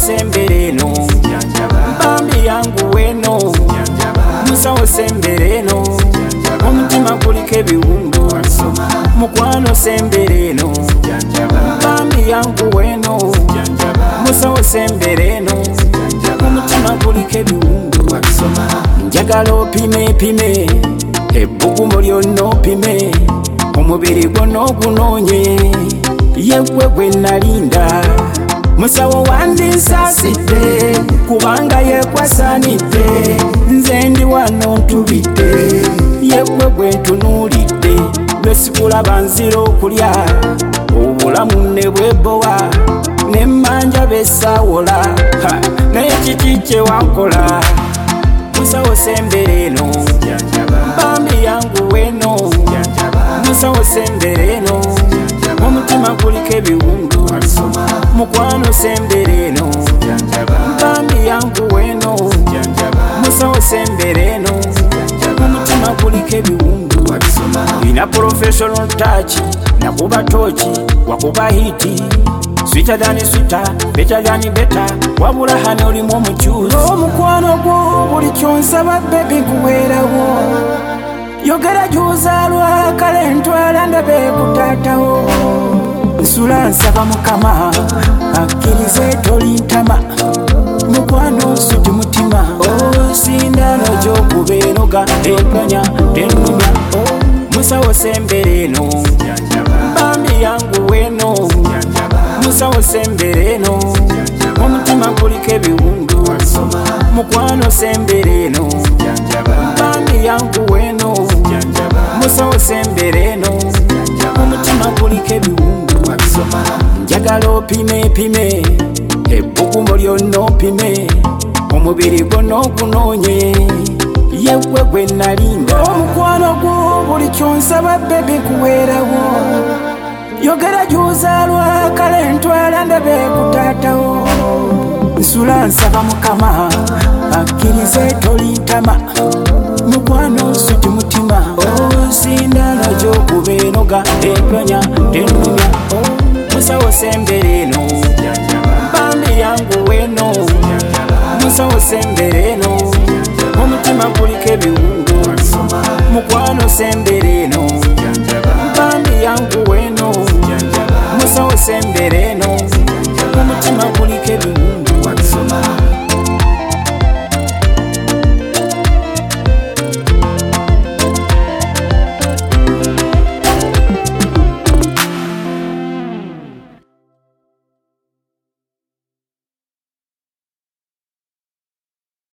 sembereno bambi yangu weno musawo sembereno omutima guliko ebiwundu mukwano sembereno bambi yangu weno musawo sembereno omutima guliko ebiwundu njagala opime ebbugumu lyonna opime omubiri gwonna ogunoonye yeggwe gwe nalinda musawo wandinsasidde kubanga yekwasanidde nze ndi wano ntubidde yeggwe gwe ntunuulidde lwesikulaba nzira okulya obulamu ne bwebowa nemmanja besawola naye kiki kye wankola musawo sembereno bambi yangu weno musawo sembereno omutima guliko ebiwundu mukwano sembereno bambi yangu weno musawo sembereno omutima guliko ebiwundu ina professional touch nakuba tochi wakuba hiti sweeter than sweeter, better than better. Wabula hano olimu omukyuzi omukwano gwo buli kyonsaba bebi nkuweerawo yogera gy'ozaalwa kale ntwala ndabe ku taatawo nsula nsaba mukama akkirize tolintama mukwano nsudi mutima sindano gy'okuba enoga empanya tenumya musawo sembereno bambi yangu weno musawo sembereno omutima guliko ebiwundu mukwano sembereno bambi yangu weno musawo sembereno omutima guliko ebiwundu njagala opime ebbugumu lyonna opime omubiri gwonna ogunoonye yeggwe gwe nalinda omukwano gwo buli kyonsaba bebi nkuweerawo yogera gy'ozaalwa kale ntwala ndabe ku taatawo nsula nsaba mukama akkirize tolintama mukwano nsudi mutima sindano gy'okuba enoga empanya tenumya musawo sembereno bambi yangu weno musawo sembereno omutima guliko ebiwundu mukwano sembereno